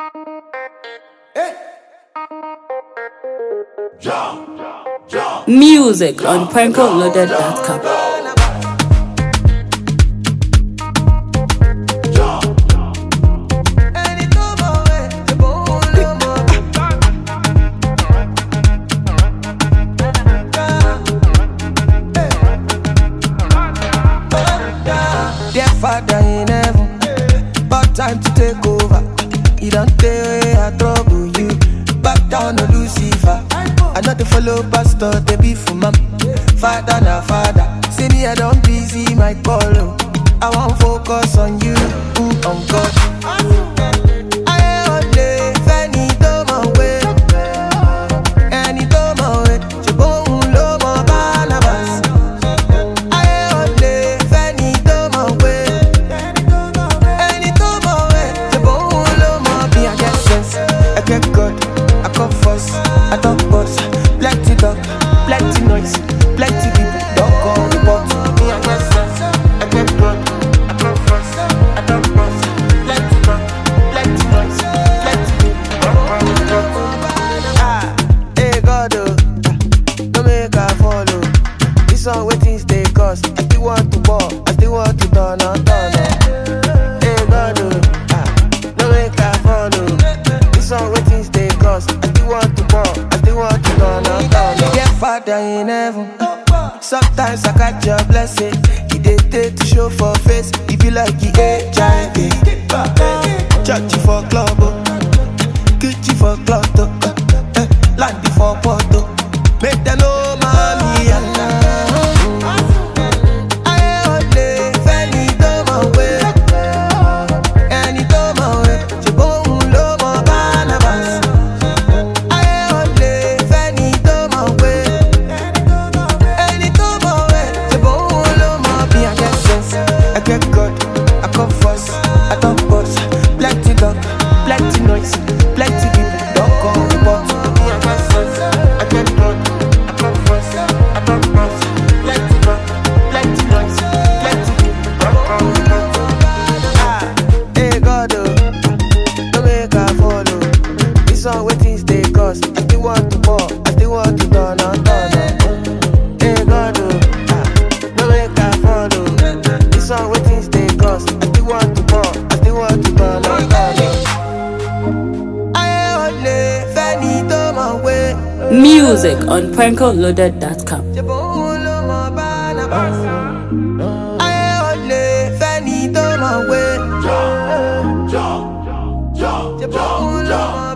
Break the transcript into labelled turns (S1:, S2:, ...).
S1: Music on prankoloaded.com.
S2: Dear Father in heaven, about time to take over. You don't tell way I trouble you. Back down to Lucifer. I know the follow pastor, they be for mom. Father na father. See me, I don't busy my call. I won't focus on you, on God. I only Fanny do my way. Any do my way. Jibon lo mo Barnabas. I only Fanny do my way. Any do my way. Jibon lo mo be I get sense. I get God. I come first. I talk boss. Plenty talk, plenty noise, plenty people don't call report. Me I get sense. I get God. I come first. I talk boss. Plenty talk, plenty noise, plenty people don't call report. Hey God, no make I follow. This one waiting stay cause I still want to ball, I still want to turn on. Hey God, no make I follow. This one waiting stay cause I still want to ball, I still want to turn on. Yeah, Father in heaven. Sometimes I catch your blessing. He did take to show for face. He be like he HIV. Churchy for club, kitchen for club, landy for photo. Make them know mommy and I only Fanny do my way. Any do my way. Jibon lo mo Barnabas. I only Fanny do my way. Any do my way. Jibon lo mo be I get sense. I get God. I come first. I talk boss. Plenty talk, plenty noise, plenty people don't call report. Me I get sense. I get God. I come first. I talk boss. Plenty talk, plenty noise, plenty people don't call report. Hey God, no make I follow. This one waiting stay cause I still want to ball, I still want to turn on. Hey God, no make I follow. This one waiting stay cause I still want to ball, I still want to turn on. I only Fanny do my way.
S1: Music on prankoloaded.com.
S2: Jibon lo mo Barnabas. I only Fanny do my way. Jibon lo mo